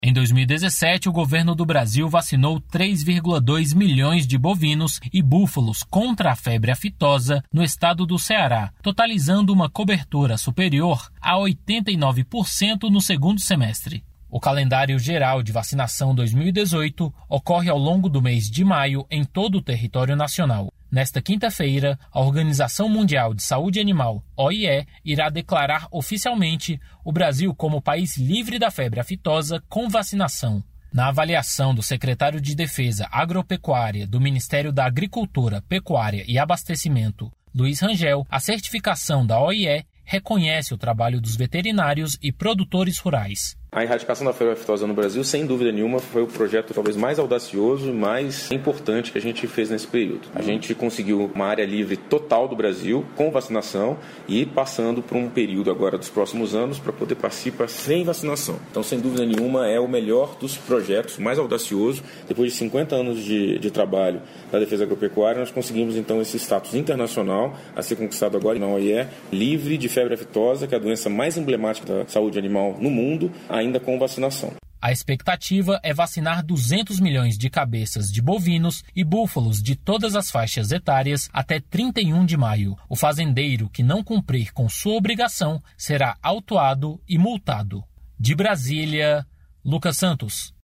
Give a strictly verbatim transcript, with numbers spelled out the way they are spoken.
Em dois mil e dezessete, o governo do Brasil vacinou três vírgula dois milhões de bovinos e búfalos contra a febre aftosa no estado do Ceará, totalizando uma cobertura superior a oitenta e nove por cento no segundo semestre. O calendário geral de vacinação dois mil e dezoito ocorre ao longo do mês de maio em todo o território nacional. Nesta quinta-feira, a Organização Mundial de Saúde Animal, O I E, irá declarar oficialmente o Brasil como país livre da febre aftosa com vacinação. Na avaliação do secretário de Defesa Agropecuária do Ministério da Agricultura, Pecuária e Abastecimento, Luiz Rangel, a certificação da O I E reconhece o trabalho dos veterinários e produtores rurais. A erradicação da febre aftosa no Brasil, sem dúvida nenhuma, foi o projeto talvez mais audacioso e mais importante que a gente fez nesse período. A gente conseguiu uma área livre total do Brasil, com vacinação, e passando por um período agora dos próximos anos para poder participar sem vacinação. Então, sem dúvida nenhuma, é o melhor dos projetos, mais audacioso. Depois de cinquenta anos de, de trabalho da defesa agropecuária, nós conseguimos então esse status internacional a ser conquistado agora na O I E, livre de febre aftosa, que é a doença mais emblemática da saúde animal no mundo, ainda com vacinação. A expectativa é vacinar duzentos milhões de cabeças de bovinos e búfalos de todas as faixas etárias até trinta e um de maio. O fazendeiro que não cumprir com sua obrigação será autuado e multado. De Brasília, Lucas Santos.